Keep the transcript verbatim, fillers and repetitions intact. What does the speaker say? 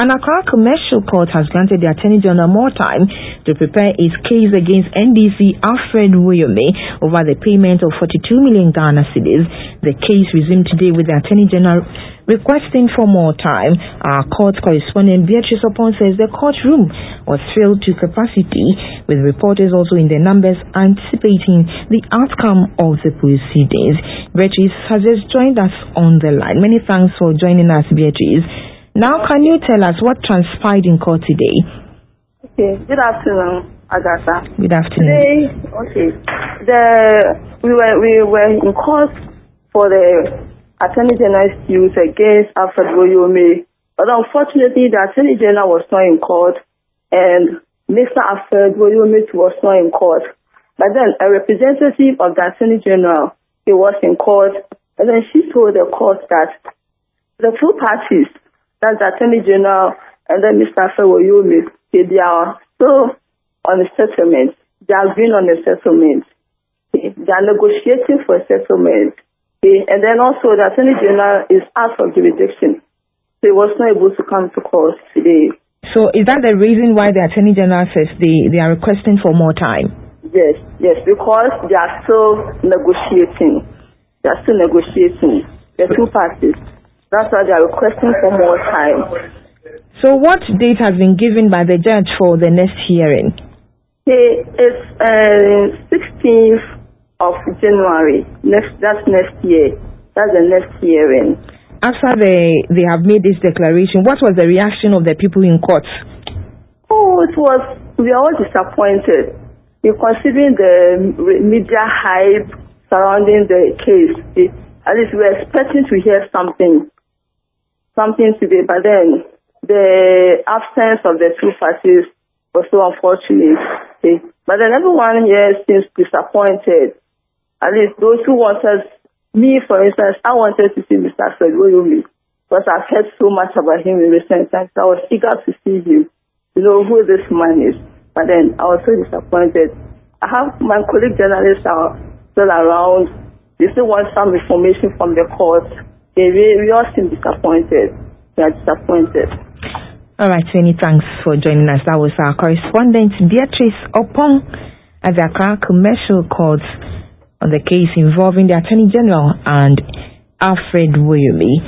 An Accra Commercial Court has granted the Attorney General more time to prepare his case against N D C Alfred Woyome over the payment of forty-two million Ghana cedis. The case resumed today with the Attorney General requesting for more time. Our court correspondent Beatrice Opon says the courtroom was filled to capacity, with reporters also in their numbers anticipating the outcome of the proceedings. Beatrice has just joined us on the line. Many thanks for joining us, Beatrice. Now, can you tell us what transpired in court today? Okay, good afternoon, Agatha. Good afternoon. Today, okay, the we were we were in court for the Attorney General's suit against Alfred Woyome, but unfortunately, the Attorney General was not in court, and Mister Alfred Woyome was not in court. But then a representative of the Attorney General, he was in court, and then she told the court that the two parties, that's the Attorney General and then Mister Alfred Woyome, they, they are still on a settlement. They have been on a settlement. Okay. They are negotiating for a settlement. Okay. And then also the Attorney General is out of jurisdiction. So he was not able to come to court today. So is that the reason why the Attorney General says they, they are requesting for more time? Yes, yes, because they are still negotiating. They are still negotiating. The two parties. That's why they are requesting for more time. So what date has been given by the judge for the next hearing? Okay, it's uh, sixteenth of January. Next, that's next year. That's the next hearing. After they, they have made this declaration, what was the reaction of the people in court? Oh, it was, we are all disappointed. You're considering the media hype surrounding the case. At least we were expecting to hear something. something today, but then the absence of the two parties was so unfortunate. Okay? But then everyone here seems disappointed. At least those who wanted, me for instance, I wanted to see Mister Alfred Woyome because I've heard so much about him in recent times. I was eager to see him, to know who this man is. But then I was so disappointed. I have my colleague journalists are still around. They still want some information from the court. We, we all seem disappointed. We are disappointed. All right, many thanks for joining us. That was our correspondent Beatrice Opon at the Accra Commercial Court on the case involving the Attorney General and Alfred Woyome.